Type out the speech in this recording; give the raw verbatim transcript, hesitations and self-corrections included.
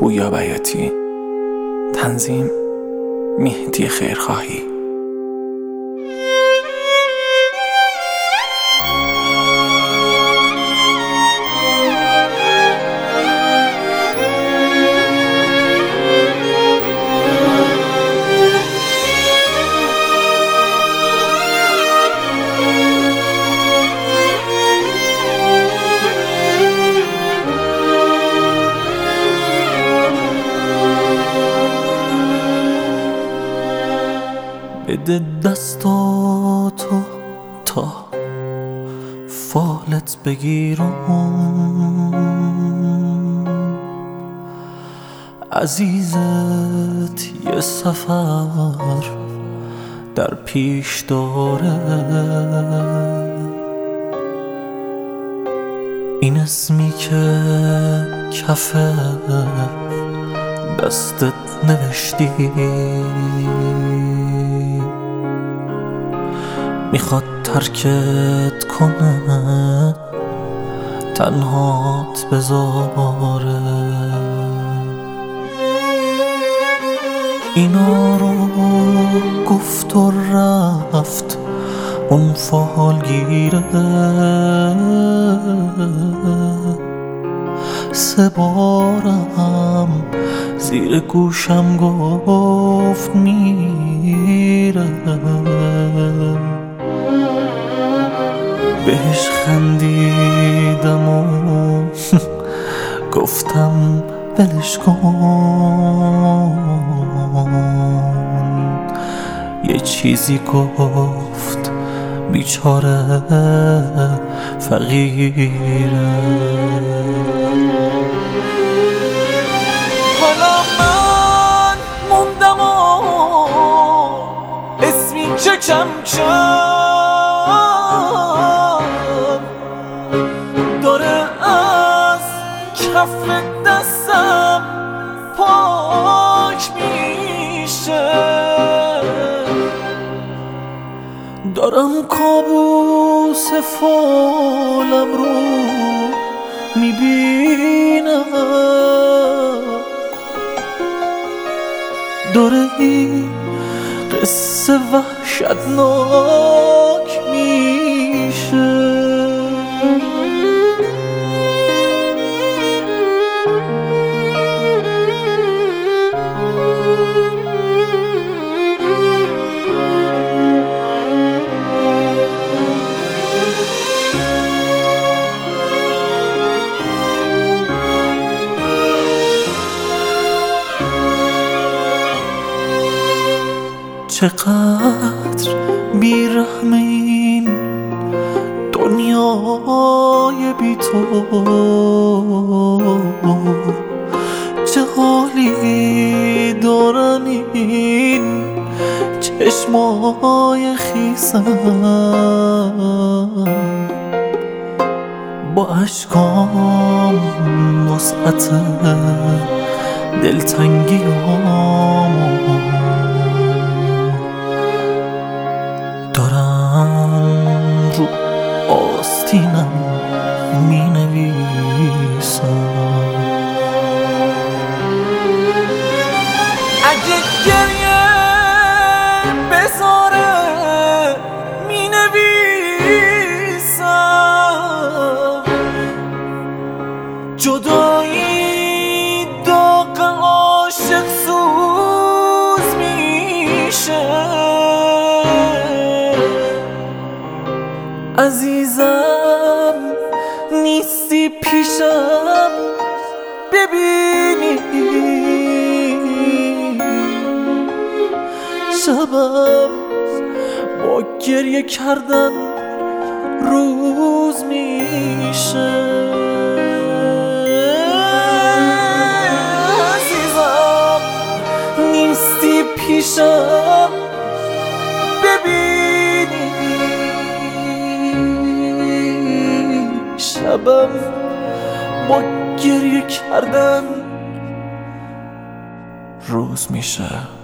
پویا بیاتی. تنظیم مهدی خیرخواهی. بده دستاتو تا فالت بگیرم، عزیزت یه سفر در پیش داره. این اسمی که کف دستت نوشتی میخواد ترکت کنه، تنهات بذاره. اینا رو گفت و رفت اون فالگیره، سه بارم زیر گوشم گفت میره. بهش خندیدم و گفتم ولش کن. یه چیزی گفت بیچاره فقیره. حالا من موندم و اسمی که کم کم داره از کف دستم پاک میشه. دارم کابوس فالم رو میبینم، داره این قصه وحشتناک میشه. چقدر بیرحم این دنیای بی تو، چه حالی دارن این چشمای خیسم. با اشکام وسعت دلتنگیام دارم رو آستینم می نویسم. اگه گریه بذاره می نویسم، جدایی داغ عاشق سوز میشه. عزیزم نیستی پیشم ببینی، شبم با گریه کردن روز میشه. عزیزم نیستی پیشم ببینی، شبم با گریه کردن روز میشه.